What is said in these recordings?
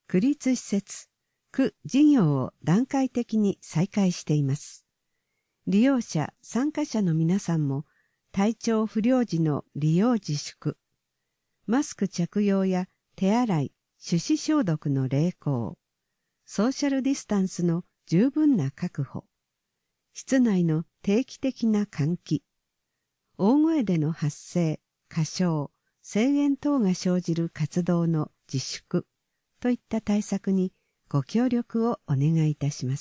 区立施設、区事業を段階的に再開しています。利用者、参加者の皆さんも体調不良時の利用自粛、マスク着用や手洗い、手指消毒の励行、ソーシャルディスタンスの十分な確保、室内の定期的な換気、大声での発声、歌唱、声援等が生じる活動の自粛といった対策にご協力をお願いいたします。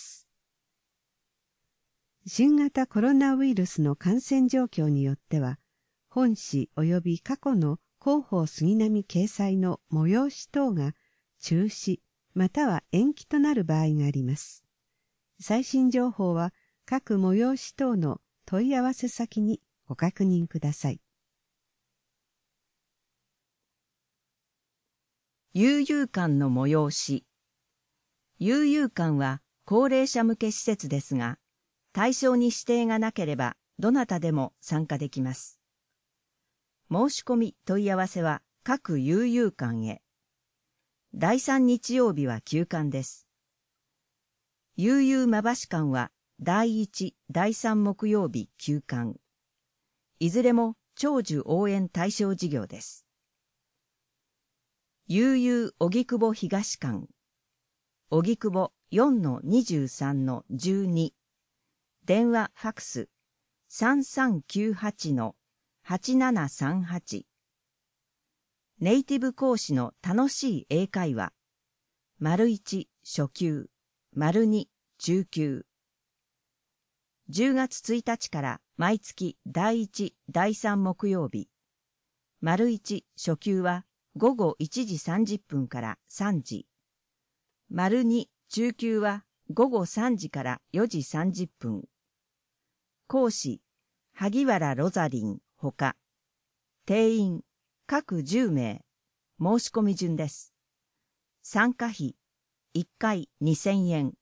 新型コロナウイルスの感染状況によっては、本誌及び過去の広報杉並掲載の催し等が中止または延期となる場合があります。最新情報は各催し等の問い合わせ先にご確認ください。 悠々館の催し。悠々館は高齢者向け施設ですが、対象に指定がなければどなたでも参加できます。申し込み問い合わせは各悠々館へ。第3日曜日は休館です。悠々まばし館は第1、第3木曜日休館。いずれも長寿応援対象事業です。悠々荻窪東館。荻窪 4-23-12。電話ファクス 3398-8738。ネイティブ講師の楽しい英会話。1初級、2中級。10月1日から毎月第1、第3木曜日。1初級は午後1時30分から3時。2中級は午後3時から4時30分。講師、萩原ロザリンほか。定員、各10名。申し込み順です。参加費、1回2000円。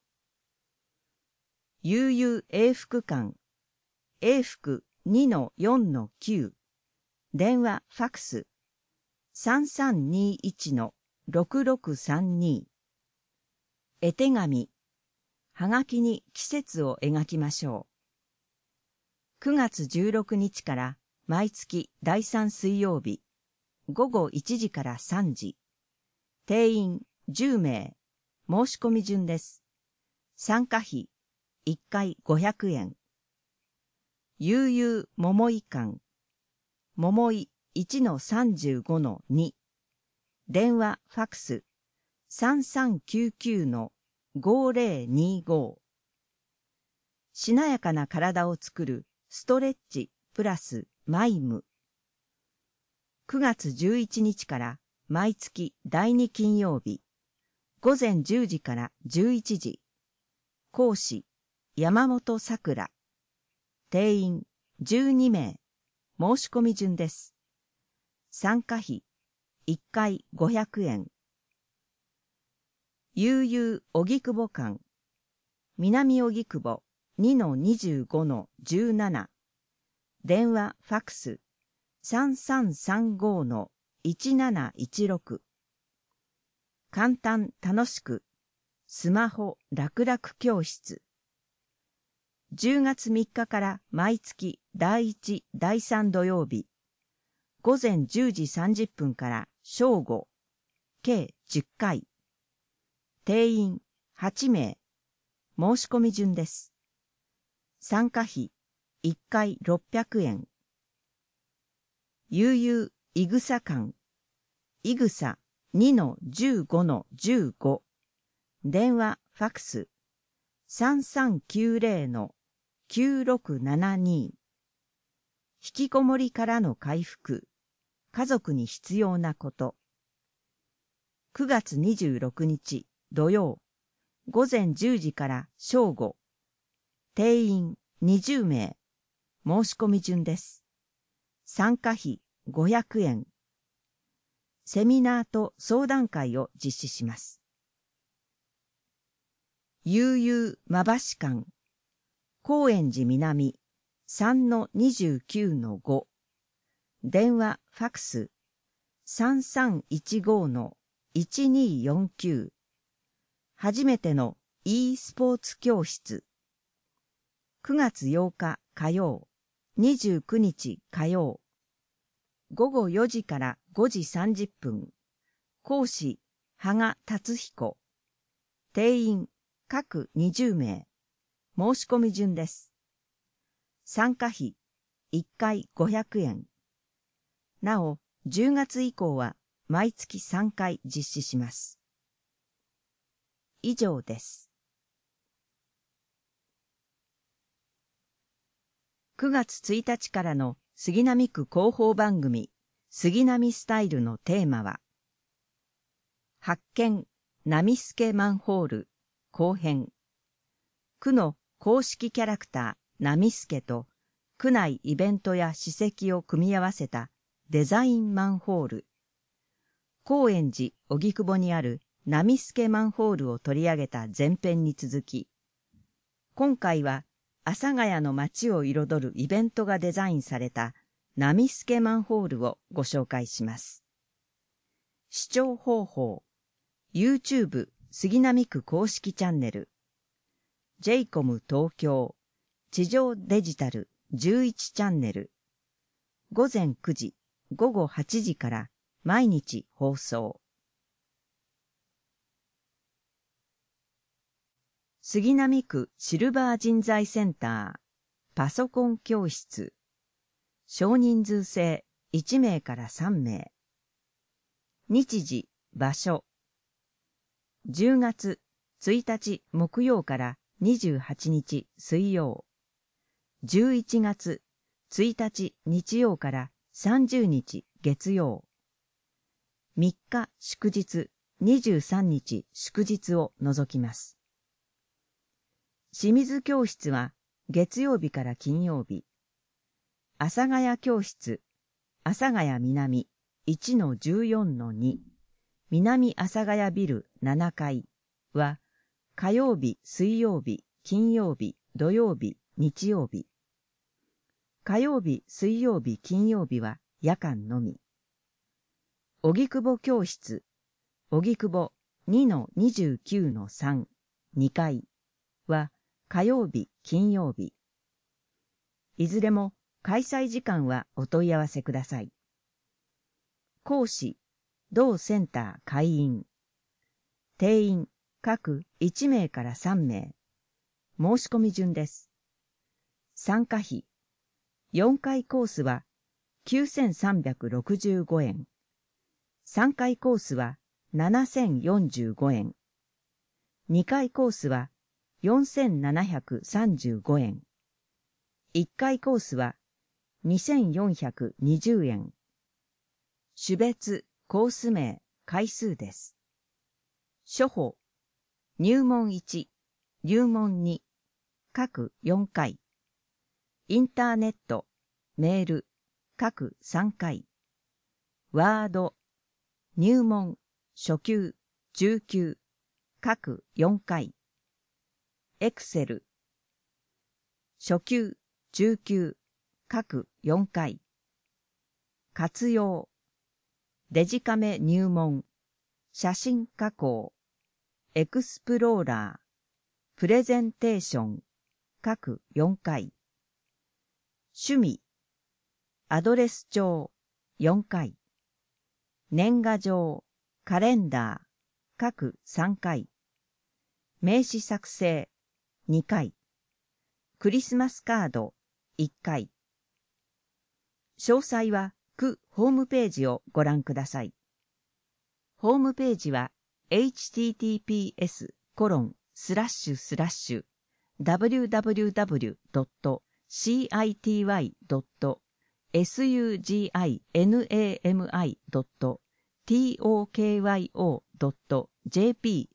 悠々英福館。英福 2-4-9。電話ファクス。3321-6632。絵手紙。はがきに季節を描きましょう。9月16日から毎月第3水曜日。午後1時から3時。定員10名。申し込み順です。参加費1回500円。悠々桃井館。桃井 1-35-2。電話ファクス 3399-5025。しなやかな体を作るストレッチプラスマイム。9月11日から毎月第2金曜日。午前10時から11時。講師、山本さくら。定員12名。申し込み順です。参加費1回500円。悠々荻窪館。南荻窪 2-25-17。電話ファクス 3335-1716。簡単楽しくスマホ楽々教室。10月3日から毎月第1、第3土曜日。午前10時30分から正午。計10回。定員8名。申し込み順です。参加費1回600円。悠々いぐさ館。いぐさ 2-15-15。電話ファクス 3390-9672。引きこもりからの回復。家族に必要なこと。9月26日土曜。午前10時から正午。定員20名。申し込み順です。参加費500円。セミナーと相談会を実施します。悠々まばし館。高円寺南 3-29-5。電話ファクス 3315-1249。 初めての e スポーツ教室。9月8日火曜、29日火曜。午後4時から5時30分。講師、羽賀達彦。定員、各20名。申し込み順です。参加費、1回500円。なお、10月以降は毎月3回実施します。以上です。9月1日からの杉並区広報番組、杉並スタイルのテーマは、発見、波助マンホール、後編。区の公式キャラクター、波助と、区内イベントや史跡を組み合わせたデザインマンホール。高円寺荻窪にある波助マンホールを取り上げた前編に続き、今回は阿佐ヶ谷の街を彩るイベントがデザインされた波助マンホールをご紹介します。視聴方法、YouTube 杉並区公式チャンネル、JCOM 東京、地上デジタル11チャンネル、午前9時、午後8時から毎日放送。杉並区シルバー人材センター、パソコン教室、少人数制1名から3名。日時、場所。10月1日木曜から28日水曜。11月1日日曜から30日月曜。3日祝日、23日祝日を除きます。清水教室は月曜日から金曜日。阿佐ヶ谷教室、阿佐ヶ谷南 1-14-2 南阿佐ヶ谷ビル7階は火曜日、水曜日、金曜日、土曜日、日曜日。火曜日、水曜日、金曜日は夜間のみ。荻窪教室、荻窪 2-29-3 2階は火曜日、金曜日。いずれも開催時間はお問い合わせください。講師、同センター会員。定員、各1名から3名。申し込み順です。参加費。4回コースは9365円。3回コースは7045円。2回コースは4735円。1回コースは2420円。種別、コース名、回数です。初歩、入門1、入門2、各4回。インターネット、メール、各3回。ワード、入門、初級、中級、各4回。エクセル、初級、中級、各4回。活用、デジカメ入門、写真加工、エクスプローラー、プレゼンテーション、各4回。趣味、アドレス帳、4回。年賀状、カレンダー、各3回。名刺作成、2回。クリスマスカード、1回。詳細は区ホームページをご覧ください。ホームページは https://www.city.sugimi.tokyo.jp/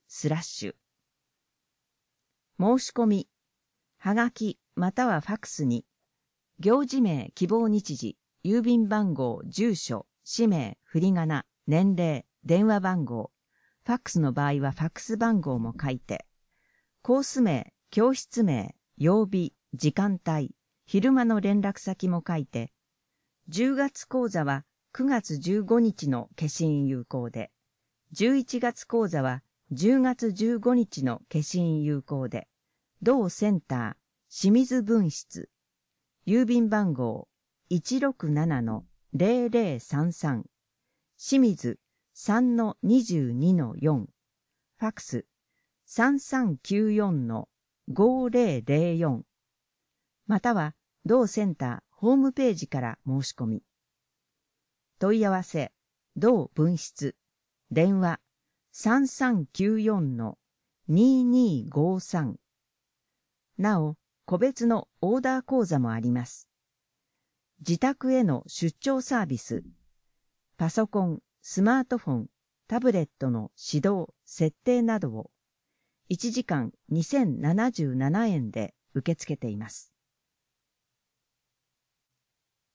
申し込み、はがきまたはファクスに、行事名、希望日時、郵便番号、住所、氏名、振り仮名、年齢、電話番号、ファックスの場合はファックス番号も書いて、コース名、教室名、曜日、時間帯、昼間の連絡先も書いて、10月講座は9月15日の消印有効で、11月講座は 10月15日の消印有効で、同センター清水分室、郵便番号 167-0033、清水 3-22-4、ファクス 3394-5004、または同センターホームページから申し込み。問い合わせ、同分室、電話 3394-2253。なお、個別のオーダー講座もあります。自宅への出張サービス、パソコン、スマートフォン、タブレットの指導、設定などを1時間2077円で受け付けています。